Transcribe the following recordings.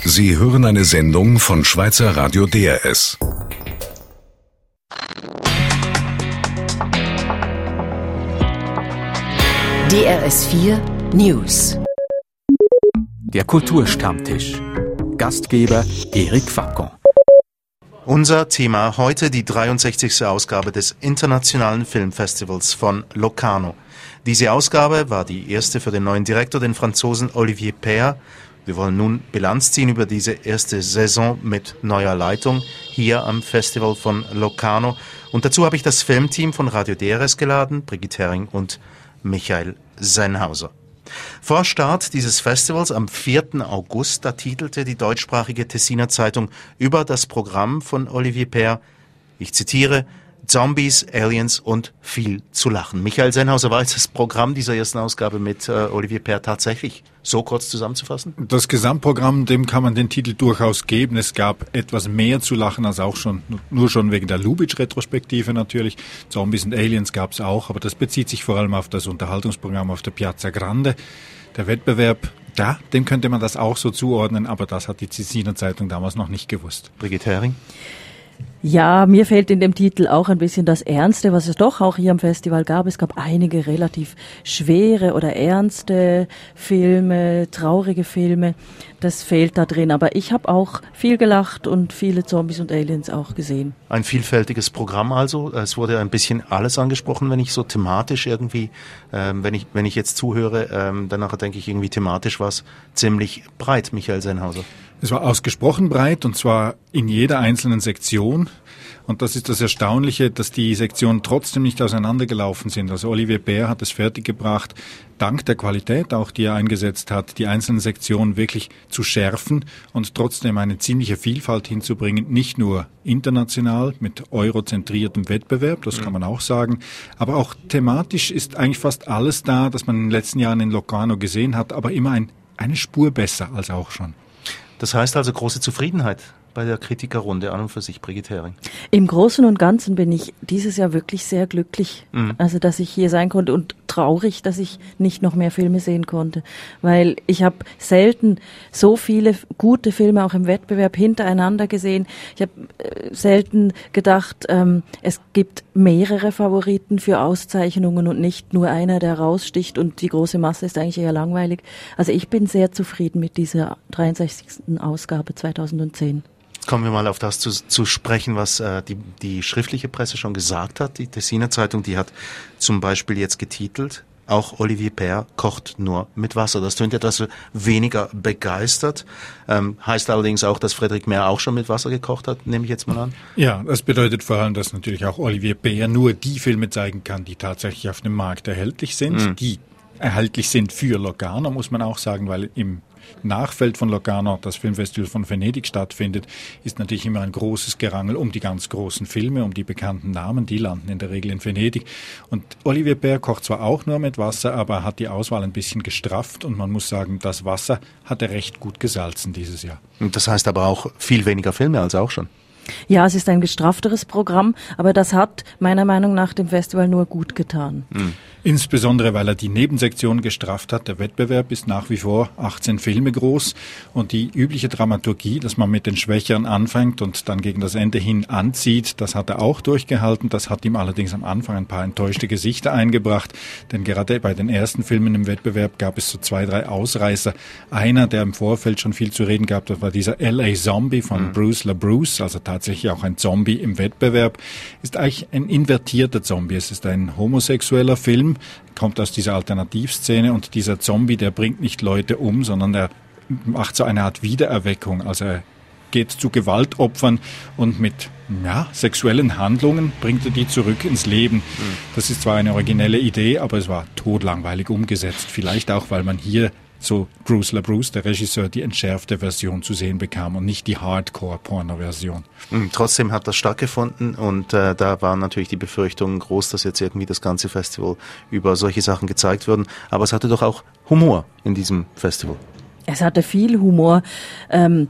Sie hören eine Sendung von Schweizer Radio DRS. DRS 4 News. Der Kulturstammtisch. Gastgeber Eric Facon. Unser Thema heute die 63. Ausgabe des Internationalen Filmfestivals von Locarno. Diese Ausgabe war die erste für den neuen Direktor, den Franzosen Olivier Père. Wir wollen nun Bilanz ziehen über diese erste Saison mit neuer Leitung hier am Festival von Locarno. Und dazu habe ich das Filmteam von Radio DRS geladen, Brigitte Hering und Michael Sennhauser. Vor Start dieses Festivals am 4. August, da titelte die deutschsprachige Tessiner Zeitung über das Programm von Olivier Père, ich zitiere, Zombies, Aliens und viel zu lachen. Michael Sennhauser, war jetzt das Programm dieser ersten Ausgabe mit Olivier Père tatsächlich so kurz zusammenzufassen? Das Gesamtprogramm, dem kann man den Titel durchaus geben. Es gab etwas mehr zu lachen als auch schon, nur schon wegen der Lubitsch-Retrospektive natürlich. Zombies und Aliens gab es auch, aber das bezieht sich vor allem auf das Unterhaltungsprogramm auf der Piazza Grande. Der Wettbewerb, ja, dem könnte man das auch so zuordnen, aber das hat die Tessiner Zeitung damals noch nicht gewusst. Brigitte Hering? Ja, mir fehlt in dem Titel auch ein bisschen das Ernste, was es doch auch hier am Festival gab. Es gab einige relativ schwere oder ernste Filme, traurige Filme. Das fehlt da drin. Aber ich habe auch viel gelacht und viele Zombies und Aliens auch gesehen. Ein vielfältiges Programm also. Es wurde ein bisschen alles angesprochen, wenn ich so thematisch irgendwie, wenn ich jetzt zuhöre, danach denke ich irgendwie thematisch war es ziemlich breit, Michael Sennhauser. Es war ausgesprochen breit und zwar in jeder einzelnen Sektion. Und das ist das Erstaunliche, dass die Sektionen trotzdem nicht auseinandergelaufen sind. Also Olivier Père hat es fertiggebracht, dank der Qualität auch, die er eingesetzt hat, die einzelnen Sektionen wirklich zu schärfen und trotzdem eine ziemliche Vielfalt hinzubringen. Nicht nur international mit eurozentriertem Wettbewerb, das kann man auch sagen, aber auch thematisch ist eigentlich fast alles da, das man in den letzten Jahren in Locarno gesehen hat, aber immer eine Spur besser als auch schon. Das heißt also große Zufriedenheit bei der Kritikerrunde an und für sich, Brigitte Hering. Im Großen und Ganzen bin ich dieses Jahr wirklich sehr glücklich, also dass ich hier sein konnte und traurig, dass ich nicht noch mehr Filme sehen konnte, weil ich habe selten so viele gute Filme auch im Wettbewerb hintereinander gesehen. Ich habe selten gedacht, es gibt mehrere Favoriten für Auszeichnungen und nicht nur einer, der raussticht und die große Masse ist eigentlich eher langweilig. Also ich bin sehr zufrieden mit dieser 63. Ausgabe 2010. Kommen wir mal auf das zu sprechen, was die schriftliche Presse schon gesagt hat. Die Tessiner Zeitung, die hat zum Beispiel jetzt getitelt, auch Olivier Père kocht nur mit Wasser. Das tönt etwas weniger begeistert. Heißt allerdings auch, dass Frédéric Mer auch schon mit Wasser gekocht hat, nehme ich jetzt mal an. Ja, das bedeutet vor allem, dass natürlich auch Olivier Père nur die Filme zeigen kann, die tatsächlich auf dem Markt erhältlich sind, die erhältlich sind für Locarno, muss man auch sagen, weil im Nachfeld von Locarno, das Filmfestival von Venedig stattfindet, ist natürlich immer ein großes Gerangel um die ganz großen Filme, um die bekannten Namen, die landen in der Regel in Venedig. Und Olivier Père kocht zwar auch nur mit Wasser, aber hat die Auswahl ein bisschen gestrafft und man muss sagen, das Wasser hat er recht gut gesalzen dieses Jahr. Und das heißt aber auch viel weniger Filme als auch schon. Ja, es ist ein gestrafteres Programm, aber das hat meiner Meinung nach dem Festival nur gut getan. Insbesondere, weil er die Nebensektion gestrafft hat. Der Wettbewerb ist nach wie vor 18 Filme groß und die übliche Dramaturgie, dass man mit den Schwächeren anfängt und dann gegen das Ende hin anzieht, das hat er auch durchgehalten. Das hat ihm allerdings am Anfang ein paar enttäuschte Gesichter eingebracht, denn gerade bei den ersten Filmen im Wettbewerb gab es so 2, 3 Ausreißer. Einer, der im Vorfeld schon viel zu reden gab, das war dieser L.A. Zombie von Bruce LaBruce, also tatsächlich auch ein Zombie im Wettbewerb, ist eigentlich ein invertierter Zombie. Es ist ein homosexueller Film, kommt aus dieser Alternativszene und dieser Zombie, der bringt nicht Leute um, sondern er macht so eine Art Wiedererweckung. Also er geht zu Gewaltopfern und mit sexuellen Handlungen bringt er die zurück ins Leben. Das ist zwar eine originelle Idee, aber es war todlangweilig umgesetzt. Vielleicht auch, weil man hier so Bruce LaBruce, der Regisseur, die entschärfte Version zu sehen bekam und nicht die Hardcore-Porno-Version. Trotzdem hat das stattgefunden und da waren natürlich die Befürchtungen groß, dass jetzt irgendwie das ganze Festival über solche Sachen gezeigt würden. Aber es hatte doch auch Humor in diesem Festival. Es hatte viel Humor.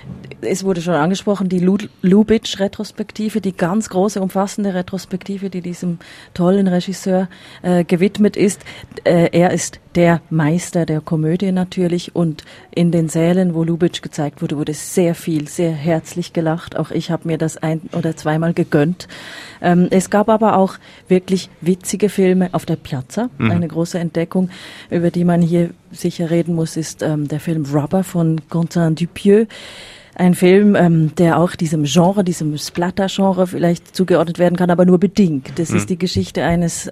es wurde schon angesprochen, die Lubitsch-Retrospektive, die ganz große, umfassende Retrospektive, die diesem tollen Regisseur gewidmet ist. Er ist der Meister der Komödie natürlich, und in den Sälen, wo Lubitsch gezeigt wurde, wurde sehr viel, sehr herzlich gelacht. Auch ich habe mir das 1- oder zweimal gegönnt. Es gab aber auch wirklich witzige Filme auf der Piazza. Eine große Entdeckung, über die man hier sicher reden muss, ist der Film Rubber von Quentin Dupieux. Ein Film, der auch diesem Genre, diesem Splatter-Genre vielleicht zugeordnet werden kann, aber nur bedingt. Das ist die Geschichte eines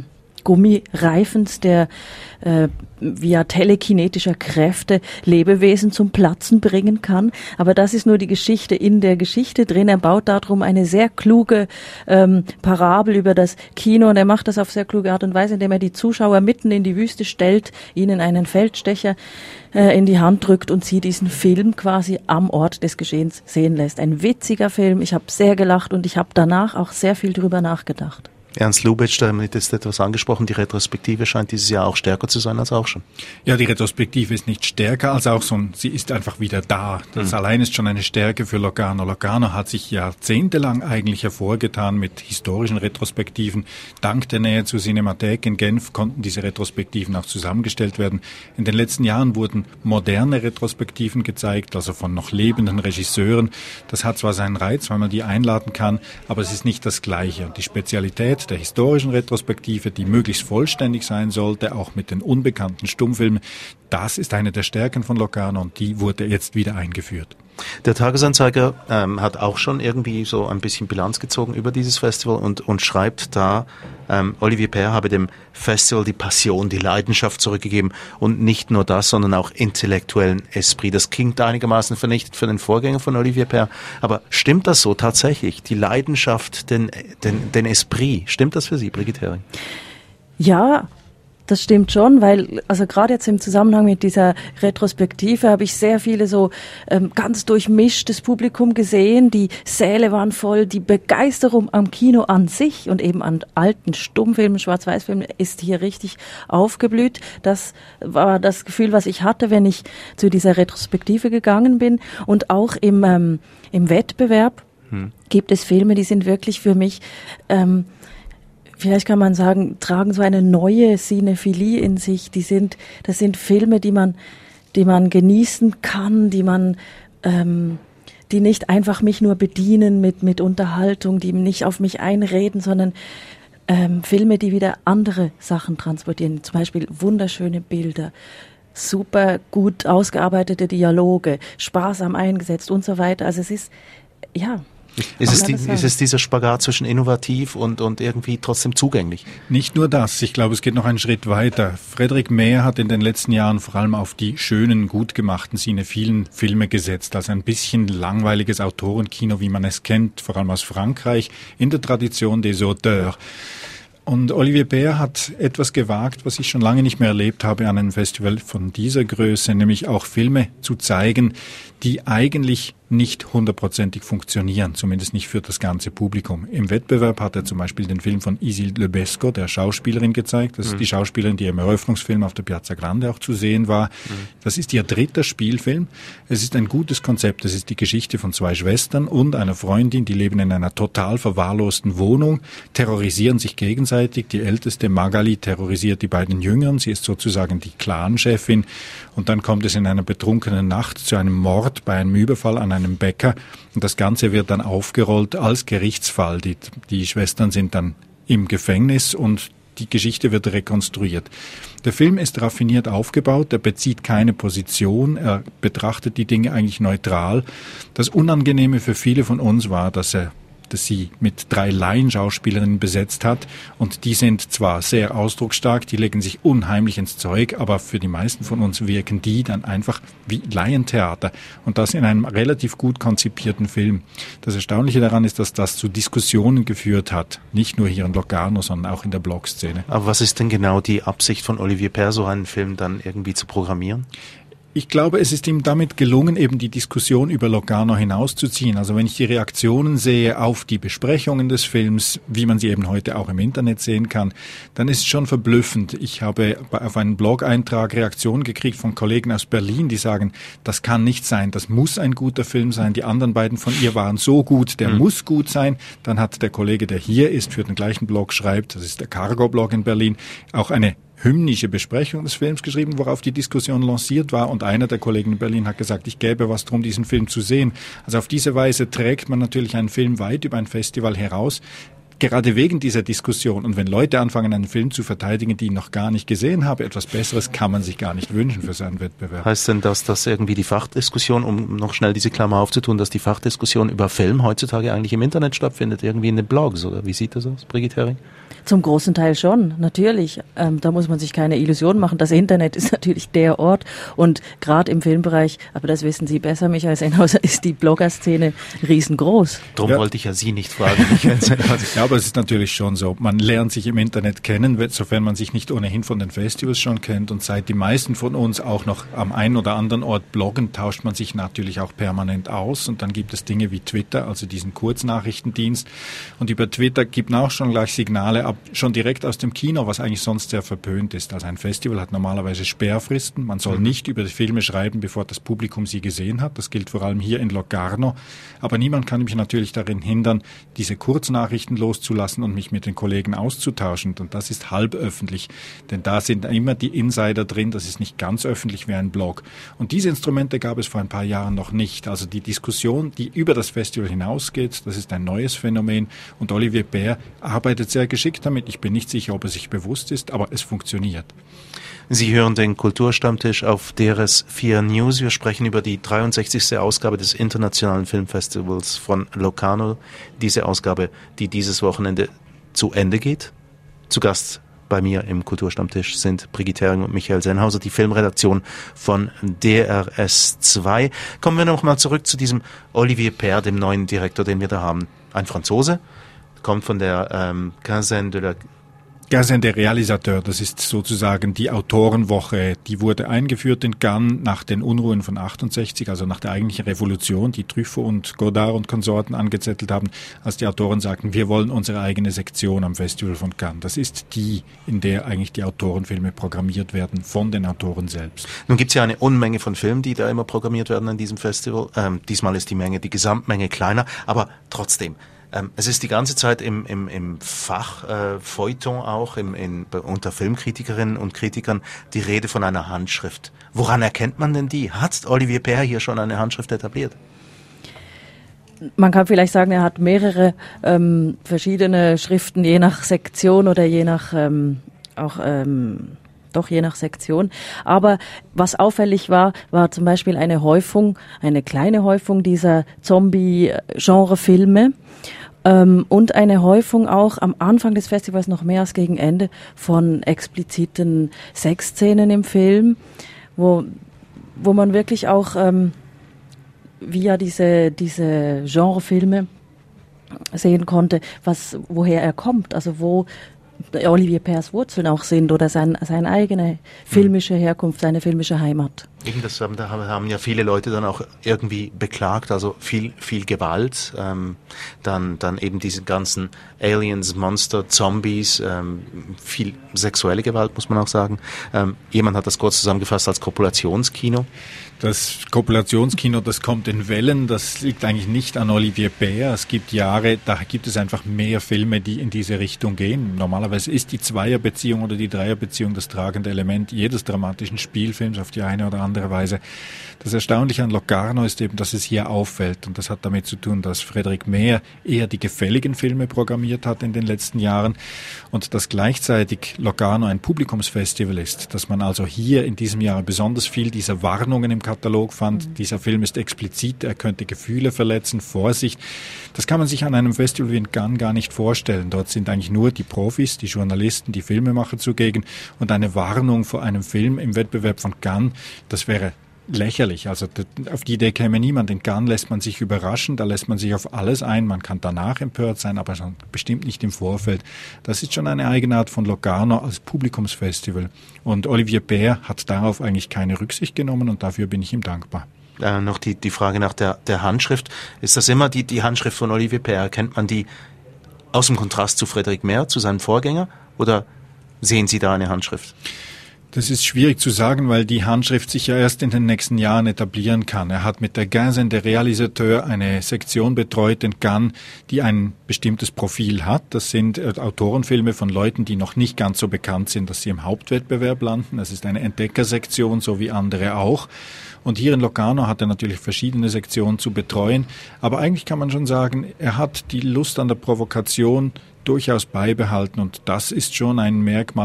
Gummireifens, der via telekinetischer Kräfte Lebewesen zum Platzen bringen kann. Aber das ist nur die Geschichte in der Geschichte drin. Er baut darum eine sehr kluge Parabel über das Kino, und er macht das auf sehr kluge Art und Weise, indem er die Zuschauer mitten in die Wüste stellt, ihnen einen Feldstecher in die Hand drückt und sie diesen Film quasi am Ort des Geschehens sehen lässt. Ein witziger Film. Ich habe sehr gelacht und ich habe danach auch sehr viel drüber nachgedacht. Ernst Lubitsch, damit ist etwas angesprochen, die Retrospektive scheint dieses Jahr auch stärker zu sein als auch schon. Ja, die Retrospektive ist nicht stärker als auch so, sie ist einfach wieder da. Das allein ist schon eine Stärke für Locarno. Locarno hat sich jahrzehntelang eigentlich hervorgetan mit historischen Retrospektiven. Dank der Nähe zur Cinemathek in Genf konnten diese Retrospektiven auch zusammengestellt werden. In den letzten Jahren wurden moderne Retrospektiven gezeigt, also von noch lebenden Regisseuren. Das hat zwar seinen Reiz, weil man die einladen kann, aber es ist nicht das Gleiche. Und die Spezialität der historischen Retrospektive, die möglichst vollständig sein sollte, auch mit den unbekannten Stummfilmen, das ist eine der Stärken von Locarno, und die wurde jetzt wieder eingeführt. Der Tagesanzeiger hat auch schon irgendwie so ein bisschen Bilanz gezogen über dieses Festival und schreibt da, Olivier Père habe dem Festival die Passion, die Leidenschaft zurückgegeben, und nicht nur das, sondern auch intellektuellen Esprit. Das klingt einigermaßen vernichtet für den Vorgänger von Olivier Père, aber stimmt das so tatsächlich? Die Leidenschaft, den Esprit, stimmt das für Sie, Brigitte Hering? Ja, das stimmt schon, weil, also gerade jetzt im Zusammenhang mit dieser Retrospektive habe ich sehr viele so ganz durchmischtes Publikum gesehen. Die Säle waren voll, die Begeisterung am Kino an sich und eben an alten Stummfilmen, Schwarz-Weiß-Filmen ist hier richtig aufgeblüht. Das war das Gefühl, was ich hatte, wenn ich zu dieser Retrospektive gegangen bin. Und auch im Wettbewerb gibt es Filme, die sind wirklich für mich vielleicht kann man sagen, tragen so eine neue Cinephilie in sich. Das sind Filme, die man genießen kann, die nicht einfach mich nur bedienen mit Unterhaltung, die nicht auf mich einreden, sondern Filme, die wieder andere Sachen transportieren. Zum Beispiel wunderschöne Bilder, super gut ausgearbeitete Dialoge, sparsam eingesetzt und so weiter. Also es ist, ja. Ist es dieser Spagat zwischen innovativ und irgendwie trotzdem zugänglich? Nicht nur das, ich glaube, es geht noch einen Schritt weiter. Frédéric Mehr hat in den letzten Jahren vor allem auf die schönen, gut gemachten, cinephilen Filme gesetzt, also ein bisschen langweiliges Autorenkino, wie man es kennt, vor allem aus Frankreich, in der Tradition des Auteurs. Und Olivier Père hat etwas gewagt, was ich schon lange nicht mehr erlebt habe an einem Festival von dieser Größe, nämlich auch Filme zu zeigen, die eigentlich nicht hundertprozentig funktionieren, zumindest nicht für das ganze Publikum. Im Wettbewerb hat er zum Beispiel den Film von Isilde Lebesco, der Schauspielerin, gezeigt. Das ist die Schauspielerin, die im Eröffnungsfilm auf der Piazza Grande auch zu sehen war. Das ist ihr dritter Spielfilm. Es ist ein gutes Konzept. Es ist die Geschichte von zwei Schwestern und einer Freundin, die leben in einer total verwahrlosten Wohnung, terrorisieren sich gegenseitig. Die älteste, Magali, terrorisiert die beiden Jüngeren. Sie ist sozusagen die Clan-Chefin. Und dann kommt es in einer betrunkenen Nacht zu einem Mord bei einem Überfall an einem Bäcker. Und das Ganze wird dann aufgerollt als Gerichtsfall. Die Schwestern sind dann im Gefängnis und die Geschichte wird rekonstruiert. Der Film ist raffiniert aufgebaut, er bezieht keine Position, er betrachtet die Dinge eigentlich neutral. Das Unangenehme für viele von uns war, dass sie mit 3 Laienschauspielerinnen besetzt hat, und die sind zwar sehr ausdrucksstark, die legen sich unheimlich ins Zeug, aber für die meisten von uns wirken die dann einfach wie Laientheater, und das in einem relativ gut konzipierten Film. Das Erstaunliche daran ist, dass das zu Diskussionen geführt hat, nicht nur hier in Locarno, sondern auch in der Blog-Szene. Aber was ist denn genau die Absicht von Olivier Père, so einen Film dann irgendwie zu programmieren? Ich glaube, es ist ihm damit gelungen, eben die Diskussion über Locarno hinauszuziehen. Also wenn ich die Reaktionen sehe auf die Besprechungen des Films, wie man sie eben heute auch im Internet sehen kann, dann ist es schon verblüffend. Ich habe auf einen Blog-Eintrag Reaktionen gekriegt von Kollegen aus Berlin, die sagen, das kann nicht sein, das muss ein guter Film sein. Die anderen beiden von ihr waren so gut, der muss gut sein. Dann hat der Kollege, der hier ist, für den gleichen Blog schreibt, das ist der Cargo-Blog in Berlin, auch eine hymnische Besprechung des Films geschrieben, worauf die Diskussion lanciert war. Und einer der Kollegen in Berlin hat gesagt, ich gäbe was drum, diesen Film zu sehen. Also auf diese Weise trägt man natürlich einen Film weit über ein Festival heraus, gerade wegen dieser Diskussion. Und wenn Leute anfangen, einen Film zu verteidigen, die ich noch gar nicht gesehen habe, etwas Besseres kann man sich gar nicht wünschen für seinen Wettbewerb. Heißt denn, dass das irgendwie die Fachdiskussion, um noch schnell diese Klammer aufzutun, dass die Fachdiskussion über Film heutzutage eigentlich im Internet stattfindet, irgendwie in den Blogs, oder wie sieht das aus, Brigitte Hering? Zum großen Teil schon, natürlich. Da muss man sich keine Illusion machen. Das Internet ist natürlich der Ort und gerade im Filmbereich, aber das wissen Sie besser, Michael Sennhauser, ist die Blogger-Szene riesengroß. Darum wollte ich ja Sie nicht fragen, Michael Sennhauser. Ja, aber es ist natürlich schon so. Man lernt sich im Internet kennen, sofern man sich nicht ohnehin von den Festivals schon kennt. Und seit die meisten von uns auch noch am einen oder anderen Ort bloggen, tauscht man sich natürlich auch permanent aus. Und dann gibt es Dinge wie Twitter, also diesen Kurznachrichtendienst. Und über Twitter gibt man auch schon gleich Signale ab, schon direkt aus dem Kino, was eigentlich sonst sehr verpönt ist. Also ein Festival hat normalerweise Sperrfristen. Man soll nicht über die Filme schreiben, bevor das Publikum sie gesehen hat. Das gilt vor allem hier in Locarno. Aber niemand kann mich natürlich darin hindern, diese Kurznachrichten loszulassen und mich mit den Kollegen auszutauschen. Und das ist halb öffentlich. Denn da sind immer die Insider drin. Das ist nicht ganz öffentlich wie ein Blog. Und diese Instrumente gab es vor ein paar Jahren noch nicht. Also die Diskussion, die über das Festival hinausgeht, das ist ein neues Phänomen. Und Olivier Bär arbeitet sehr geschickt damit. Ich bin nicht sicher, ob er sich bewusst ist, aber es funktioniert. Sie hören den Kulturstammtisch auf DRS4 News. Wir sprechen über die 63. Ausgabe des Internationalen Filmfestivals von Locarno. Diese Ausgabe, die dieses Wochenende zu Ende geht. Zu Gast bei mir im Kulturstammtisch sind Brigitte Hering und Michael Sennhauser, die Filmredaktion von DRS2. Kommen wir noch mal zurück zu diesem Olivier Père, dem neuen Direktor, den wir da haben. Ein Franzose, kommt von der Quinzaine de la... Quinzaine des Réalisateurs, das ist sozusagen die Autorenwoche, die wurde eingeführt in Cannes nach den Unruhen von 68, also nach der eigentlichen Revolution, die Truffaut und Godard und Konsorten angezettelt haben, als die Autoren sagten, wir wollen unsere eigene Sektion am Festival von Cannes. Das ist die, in der eigentlich die Autorenfilme programmiert werden von den Autoren selbst. Nun gibt es ja eine Unmenge von Filmen, die da immer programmiert werden an diesem Festival. Diesmal ist die Gesamtmenge kleiner, aber trotzdem. Es ist die ganze Zeit im Fach Feuilleton auch, unter Filmkritikerinnen und Kritikern die Rede von einer Handschrift. Woran erkennt man denn die? Hat Olivier Père hier schon eine Handschrift etabliert? Man kann vielleicht sagen, er hat mehrere verschiedene Schriften, je nach Sektion oder je nach je nach Sektion. Aber was auffällig war zum Beispiel eine kleine Häufung dieser Zombie-Genre-Filme und eine Häufung auch am Anfang des Festivals noch mehr als gegen Ende von expliziten Sexszenen im Film, wo man wirklich auch via diese Genrefilme sehen konnte, woher er kommt, also wo Olivier Pères Wurzeln auch sind oder seine eigene filmische Herkunft, seine filmische Heimat. Das haben ja viele Leute dann auch irgendwie beklagt, also viel Gewalt, dann eben diese ganzen Aliens, Monster, Zombies, viel sexuelle Gewalt, muss man auch sagen. Jemand hat das kurz zusammengefasst als Kopulationskino. Das Kopulationskino, das kommt in Wellen, das liegt eigentlich nicht an Olivier Père. Es gibt Jahre, da gibt es einfach mehr Filme, die in diese Richtung gehen. Normalerweise ist die Zweierbeziehung oder die Dreierbeziehung das tragende Element jedes dramatischen Spielfilms auf die eine oder andere Weise. Das Erstaunliche an Locarno ist eben, dass es hier auffällt. Und das hat damit zu tun, dass Frédéric Mehr eher die gefälligen Filme programmiert hat in den letzten Jahren und dass gleichzeitig Locarno ein Publikumsfestival ist. Dass man also hier in diesem Jahr besonders viel dieser Warnungen im Katalog fand. Dieser Film ist explizit, er könnte Gefühle verletzen, Vorsicht. Das kann man sich an einem Festival wie in Cannes gar nicht vorstellen. Dort sind eigentlich nur die Profis, die Journalisten, die Filmemacher zugegen und eine Warnung vor einem Film im Wettbewerb von Cannes, das wäre lächerlich. Also auf die Idee käme niemand. In Cannes lässt man sich überraschen, da lässt man sich auf alles ein. Man kann danach empört sein, aber schon bestimmt nicht im Vorfeld. Das ist schon eine Eigenart von Locarno als Publikumsfestival. Und Olivier Père hat darauf eigentlich keine Rücksicht genommen und dafür bin ich ihm dankbar. Noch die Frage nach der Handschrift. Ist das immer die Handschrift von Olivier Père? Kennt man die aus dem Kontrast zu Frédéric Maire, zu seinem Vorgänger? Oder sehen Sie da eine Handschrift? Das ist schwierig zu sagen, weil die Handschrift sich ja erst in den nächsten Jahren etablieren kann. Er hat mit der Quinzaine des Réalisateurs eine Sektion betreut in Cannes, die ein bestimmtes Profil hat. Das sind Autorenfilme von Leuten, die noch nicht ganz so bekannt sind, dass sie im Hauptwettbewerb landen. Das ist eine Entdeckersektion, so wie andere auch. Und hier in Locarno hat er natürlich verschiedene Sektionen zu betreuen. Aber eigentlich kann man schon sagen, er hat die Lust an der Provokation durchaus beibehalten. Und das ist schon ein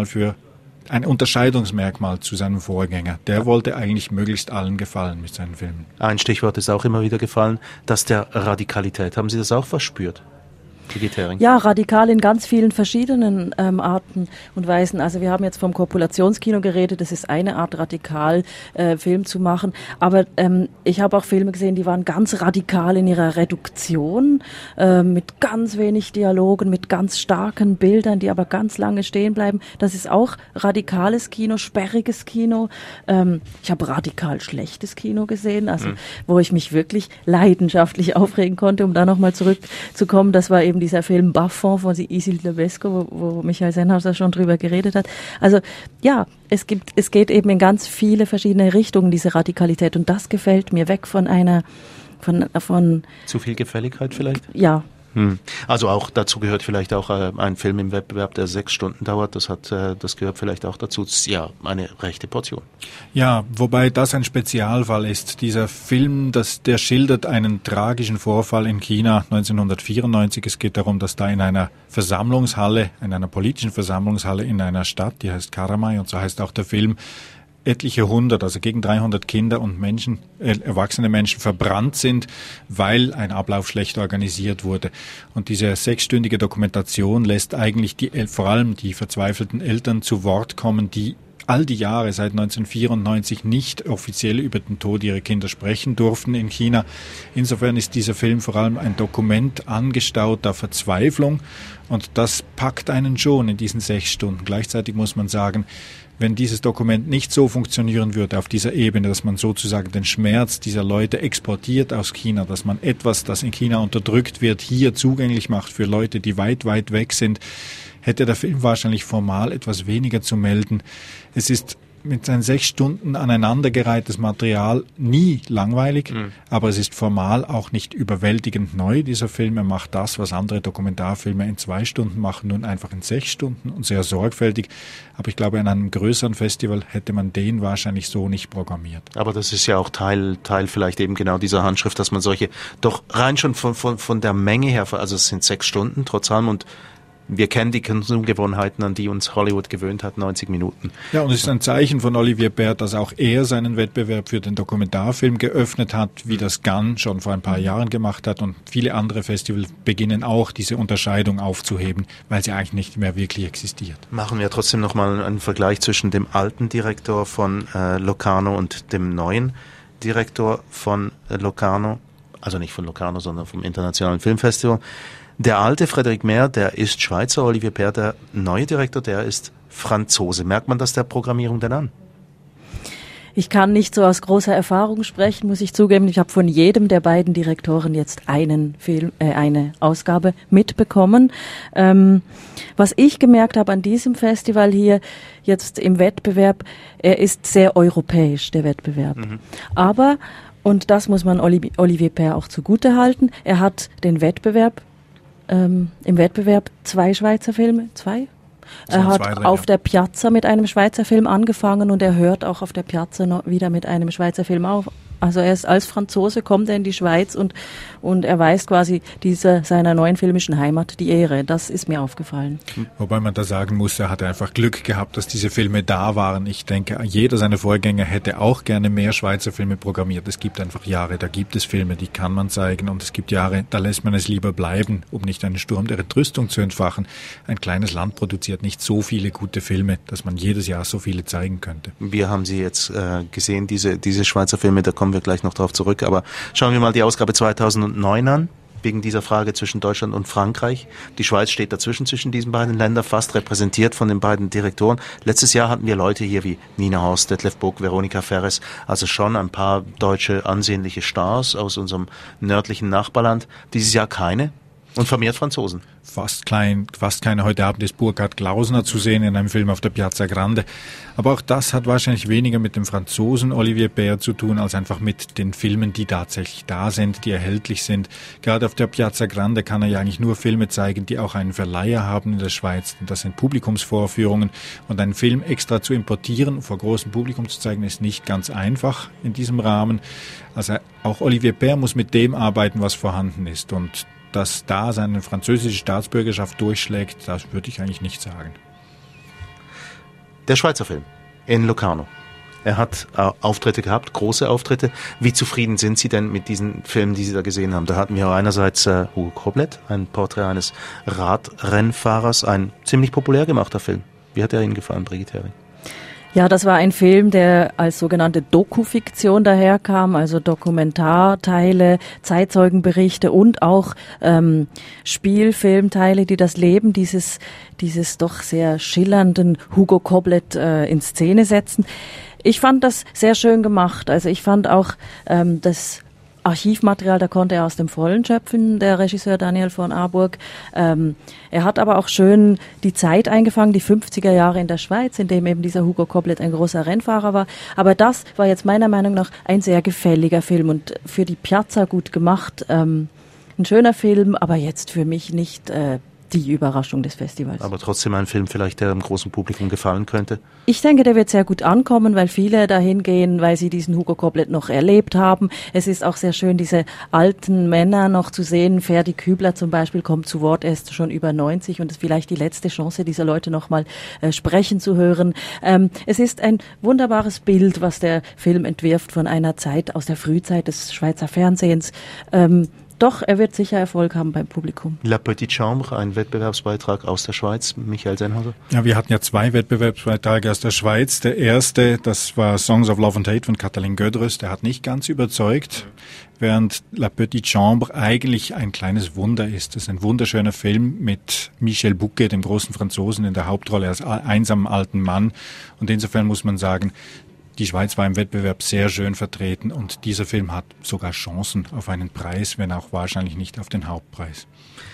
Unterscheidungsmerkmal zu seinem Vorgänger. Der wollte eigentlich möglichst allen gefallen mit seinen Filmen. Ein Stichwort ist auch immer wieder gefallen, das der Radikalität. Haben Sie das auch verspürt? Ja, radikal in ganz vielen verschiedenen Arten und Weisen. Also wir haben jetzt vom Kopulationskino geredet, das ist eine Art radikal Film zu machen, aber ich habe auch Filme gesehen, die waren ganz radikal in ihrer Reduktion, mit ganz wenig Dialogen, mit ganz starken Bildern, die aber ganz lange stehen bleiben. Das ist auch radikales Kino, sperriges Kino. Ich habe radikal schlechtes Kino gesehen, also wo ich mich wirklich leidenschaftlich aufregen konnte, um da nochmal zurückzukommen. Das war eben dieser Film Bafon von Isil Lebesco, wo Michael Sennhauser schon drüber geredet hat. Also ja, es geht eben in ganz viele verschiedene Richtungen, diese Radikalität. Und das gefällt mir, weg von von zu viel Gefälligkeit vielleicht? Ja. Also auch dazu gehört vielleicht auch ein Film im Wettbewerb, der 6 Stunden dauert. Das gehört vielleicht auch dazu. Das ist ja eine rechte Portion. Ja, wobei das ein Spezialfall ist. Dieser Film, der schildert einen tragischen Vorfall in China 1994. Es geht darum, dass da in einer Versammlungshalle, in einer politischen Versammlungshalle in einer Stadt, die heißt Karamay und so heißt auch der Film, etliche 100, also gegen 300 Kinder und erwachsene Menschen verbrannt sind, weil ein Ablauf schlecht organisiert wurde. Und diese 6-stündige Dokumentation lässt eigentlich vor allem die verzweifelten Eltern zu Wort kommen, die all die Jahre seit 1994 nicht offiziell über den Tod ihrer Kinder sprechen durften in China. Insofern ist dieser Film vor allem ein Dokument angestauter Verzweiflung und das packt einen schon in diesen 6 Stunden. Gleichzeitig muss man sagen, wenn dieses Dokument nicht so funktionieren würde auf dieser Ebene, dass man sozusagen den Schmerz dieser Leute exportiert aus China, dass man etwas, das in China unterdrückt wird, hier zugänglich macht für Leute, die weit, weit weg sind, hätte der Film wahrscheinlich formal etwas weniger zu melden. Es ist mit seinen 6 Stunden aneinandergereihtes Material nie langweilig, aber es ist formal auch nicht überwältigend neu. Dieser Film, er macht das, was andere Dokumentarfilme in 2 Stunden machen, nun einfach in 6 Stunden und sehr sorgfältig. Aber ich glaube, an einem größeren Festival hätte man den wahrscheinlich so nicht programmiert. Aber das ist ja auch Teil vielleicht eben genau dieser Handschrift, dass man solche, doch rein schon von der Menge her, also es sind 6 Stunden trotz allem und wir kennen die Konsumgewohnheiten, an die uns Hollywood gewöhnt hat, 90 Minuten. Ja, und es ist ein Zeichen von Olivier Père, dass auch er seinen Wettbewerb für den Dokumentarfilm geöffnet hat, wie das Cannes schon vor ein paar Jahren gemacht hat. Und viele andere Festivals beginnen auch, diese Unterscheidung aufzuheben, weil sie eigentlich nicht mehr wirklich existiert. Machen wir trotzdem nochmal einen Vergleich zwischen dem alten Direktor von Locarno und dem neuen Direktor von Locarno. Also nicht von Locarno, sondern vom Internationalen Filmfestival. Der alte Frédéric Maire, der ist Schweizer, Olivier Père, der neue Direktor, der ist Franzose. Merkt man das der Programmierung denn an? Ich kann nicht so aus großer Erfahrung sprechen, muss ich zugeben. Ich habe von jedem der beiden Direktoren jetzt eine Ausgabe mitbekommen. Was ich gemerkt habe an diesem Festival hier, jetzt im Wettbewerb, er ist sehr europäisch, der Wettbewerb. Aber, und das muss man Olivier Père auch zugute halten, er hat den Wettbewerb im Wettbewerb 2 Schweizer Filme, 2? Er hat auf der Piazza mit einem Schweizer Film angefangen und er hört auch auf der Piazza noch wieder mit einem Schweizer Film auf. Also er ist als Franzose, kommt er in die Schweiz und er weist quasi seiner neuen filmischen Heimat die Ehre. Das ist mir aufgefallen. Wobei man da sagen muss, er hatte einfach Glück gehabt, dass diese Filme da waren. Ich denke, jeder seiner Vorgänger hätte auch gerne mehr Schweizer Filme programmiert. Es gibt einfach Jahre, da gibt es Filme, die kann man zeigen, und es gibt Jahre, da lässt man es lieber bleiben, um nicht einen Sturm der Entrüstung zu entfachen. Ein kleines Land produziert nicht so viele gute Filme, dass man jedes Jahr so viele zeigen könnte. Wir haben sie jetzt gesehen, diese Schweizer Filme, da kommen wir gleich noch drauf zurück, aber schauen wir mal die Ausgabe 2009 an. Wegen dieser Frage zwischen Deutschland und Frankreich. Die Schweiz steht dazwischen, zwischen diesen beiden Ländern, fast repräsentiert von den beiden Direktoren. Letztes Jahr hatten wir Leute hier wie Nina Horst, Detlef Buck, Veronika Ferres, also schon ein paar deutsche ansehnliche Stars aus unserem nördlichen Nachbarland. Dieses Jahr keine und vermehrt Franzosen. Fast keine. Heute Abend ist Burkhard Glausner zu sehen in einem Film auf der Piazza Grande. Aber auch das hat wahrscheinlich weniger mit dem Franzosen Olivier Père zu tun, als einfach mit den Filmen, die tatsächlich da sind, die erhältlich sind. Gerade auf der Piazza Grande kann er ja eigentlich nur Filme zeigen, die auch einen Verleiher haben in der Schweiz. Das sind Publikumsvorführungen. Und einen Film extra zu importieren, vor großem Publikum zu zeigen, ist nicht ganz einfach in diesem Rahmen. Also auch Olivier Père muss mit dem arbeiten, was vorhanden ist. Und dass da seine französische Staatsbürgerschaft durchschlägt, das würde ich eigentlich nicht sagen. Der Schweizer Film in Locarno. Er hat Auftritte gehabt, große Auftritte. Wie zufrieden sind Sie denn mit diesen Filmen, die Sie da gesehen haben? Da hatten wir einerseits Hugo Koblet, ein Porträt eines Radrennfahrers, ein ziemlich populär gemachter Film. Wie hat er Ihnen gefallen, Brigitte Hering? Ja, das war ein Film, der als sogenannte Dokufiktion daherkam, also Dokumentarteile, Zeitzeugenberichte und auch Spielfilmteile, die das Leben dieses doch sehr schillernden Hugo Koblet in Szene setzen. Ich fand das sehr schön gemacht. Also ich fand auch das Archivmaterial, da konnte er aus dem Vollen schöpfen, der Regisseur Daniel von Aburg. Er hat aber auch schön die Zeit eingefangen, die 50er Jahre in der Schweiz, in dem eben dieser Hugo Koblet ein großer Rennfahrer war. Aber das war jetzt meiner Meinung nach ein sehr gefälliger Film und für die Piazza gut gemacht. Ein schöner Film, aber jetzt für mich nicht die Überraschung des Festivals. Aber trotzdem ein Film vielleicht, der dem großen Publikum gefallen könnte? Ich denke, der wird sehr gut ankommen, weil viele dahin gehen, weil sie diesen Hugo Koblet noch erlebt haben. Es ist auch sehr schön, diese alten Männer noch zu sehen. Ferdi Kübler zum Beispiel kommt zu Wort, er ist schon über 90 und ist vielleicht die letzte Chance, diese Leute noch mal sprechen zu hören. Es ist ein wunderbares Bild, was der Film entwirft von einer Zeit aus der Frühzeit des Schweizer Fernsehens. Doch, er wird sicher Erfolg haben beim Publikum. La Petite Chambre, ein Wettbewerbsbeitrag aus der Schweiz. Michael Sennhauser? Ja, wir hatten ja 2 Wettbewerbsbeiträge aus der Schweiz. Der erste, das war Songs of Love and Hate von Katalin Gödres, der hat nicht ganz überzeugt, während La Petite Chambre eigentlich ein kleines Wunder ist. Das ist ein wunderschöner Film mit Michel Bouquet, dem großen Franzosen, in der Hauptrolle als einsamen alten Mann. Und insofern muss man sagen, die Schweiz war im Wettbewerb sehr schön vertreten und dieser Film hat sogar Chancen auf einen Preis, wenn auch wahrscheinlich nicht auf den Hauptpreis.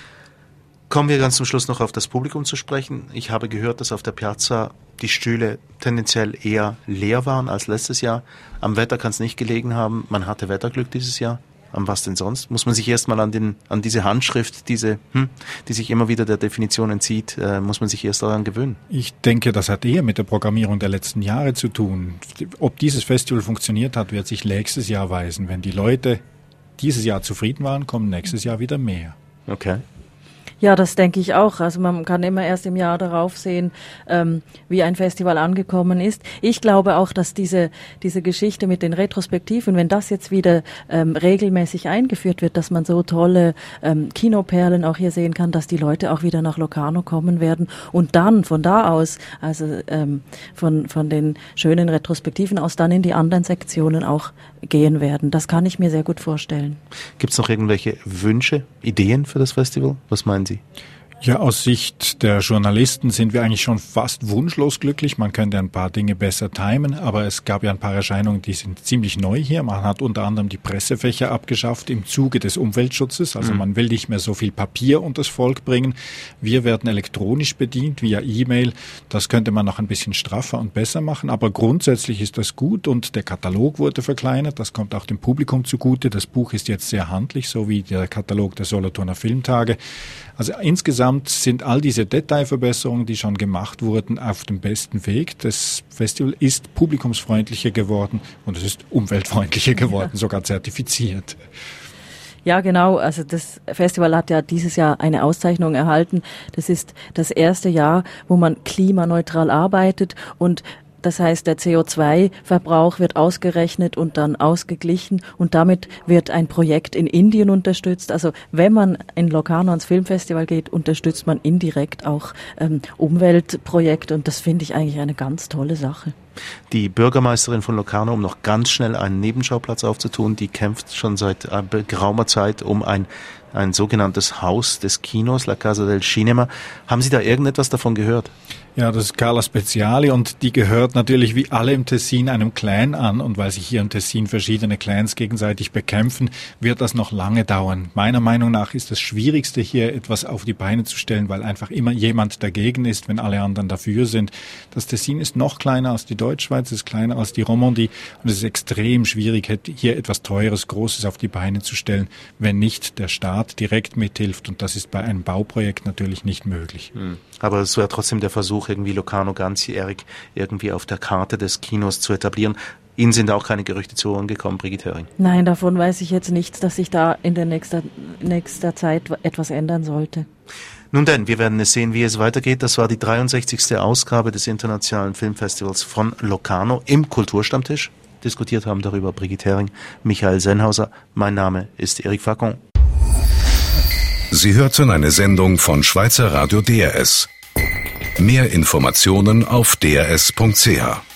Kommen wir ganz zum Schluss noch auf das Publikum zu sprechen. Ich habe gehört, dass auf der Piazza die Stühle tendenziell eher leer waren als letztes Jahr. Am Wetter kann es nicht gelegen haben. Man hatte Wetterglück dieses Jahr. An was denn sonst? Muss man sich erstmal an diese Handschrift, die sich immer wieder der Definition entzieht, muss man sich erst daran gewöhnen? Ich denke, das hat eher mit der Programmierung der letzten Jahre zu tun. Ob dieses Festival funktioniert hat, wird sich nächstes Jahr weisen. Wenn die Leute dieses Jahr zufrieden waren, kommen nächstes Jahr wieder mehr. Okay. Ja, das denke ich auch. Also man kann immer erst im Jahr darauf sehen, wie ein Festival angekommen ist. Ich glaube auch, dass diese Geschichte mit den Retrospektiven, wenn das jetzt wieder regelmäßig eingeführt wird, dass man so tolle Kinoperlen auch hier sehen kann, dass die Leute auch wieder nach Locarno kommen werden und dann von da aus, also von den schönen Retrospektiven aus, dann in die anderen Sektionen auch gehen werden. Das kann ich mir sehr gut vorstellen. Gibt es noch irgendwelche Wünsche, Ideen für das Festival? Was meinen Sie? Ja, aus Sicht der Journalisten sind wir eigentlich schon fast wunschlos glücklich. Man könnte ein paar Dinge besser timen, aber es gab ja ein paar Erscheinungen, die sind ziemlich neu hier. Man hat unter anderem die Pressefächer abgeschafft im Zuge des Umweltschutzes. Also man will nicht mehr so viel Papier unters Volk bringen. Wir werden elektronisch bedient via E-Mail. Das könnte man noch ein bisschen straffer und besser machen, aber grundsätzlich ist das gut und der Katalog wurde verkleinert. Das kommt auch dem Publikum zugute. Das Buch ist jetzt sehr handlich, so wie der Katalog der Solothurner Filmtage. Also insgesamt insgesamt sind all diese Detailverbesserungen, die schon gemacht wurden, auf dem besten Weg. Das Festival ist publikumsfreundlicher geworden und es ist umweltfreundlicher geworden, sogar zertifiziert. Ja, genau. Also das Festival hat ja dieses Jahr eine Auszeichnung erhalten. Das ist das erste Jahr, wo man klimaneutral arbeitet und das heißt, der CO2-Verbrauch wird ausgerechnet und dann ausgeglichen und damit wird ein Projekt in Indien unterstützt. Also wenn man in Locarno ans Filmfestival geht, unterstützt man indirekt auch Umweltprojekte und das finde ich eigentlich eine ganz tolle Sache. Die Bürgermeisterin von Locarno, um noch ganz schnell einen Nebenschauplatz aufzutun, die kämpft schon seit geraumer Zeit um ein sogenanntes Haus des Kinos, La Casa del Cinema. Haben Sie da irgendetwas davon gehört? Ja, das ist Scala Speciali und die gehört natürlich wie alle im Tessin einem Clan an und weil sich hier im Tessin verschiedene Clans gegenseitig bekämpfen, wird das noch lange dauern. Meiner Meinung nach ist das Schwierigste hier etwas auf die Beine zu stellen, weil einfach immer jemand dagegen ist, wenn alle anderen dafür sind. Das Tessin ist noch kleiner als die Deutschschweiz, ist kleiner als die Romandie und es ist extrem schwierig, hier etwas Teures, Großes auf die Beine zu stellen, wenn nicht der Staat direkt mithilft und das ist bei einem Bauprojekt natürlich nicht möglich. Aber es wäre trotzdem der Versuch, irgendwie Locarno ganzjährig irgendwie auf der Karte des Kinos zu etablieren. Ihnen sind auch keine Gerüchte zu Ohren gekommen, Brigitte Höring? Nein, davon weiß ich jetzt nichts, dass sich da in der nächster Zeit etwas ändern sollte. Nun denn, wir werden es sehen, wie es weitergeht. Das war die 63. Ausgabe des Internationalen Filmfestivals von Locarno im Kulturstammtisch. Diskutiert haben darüber Brigitte Höring, Michael Sennhauser. Mein Name ist Eric Facon. Sie hörten eine Sendung von Schweizer Radio DRS. Mehr Informationen auf drs.ch.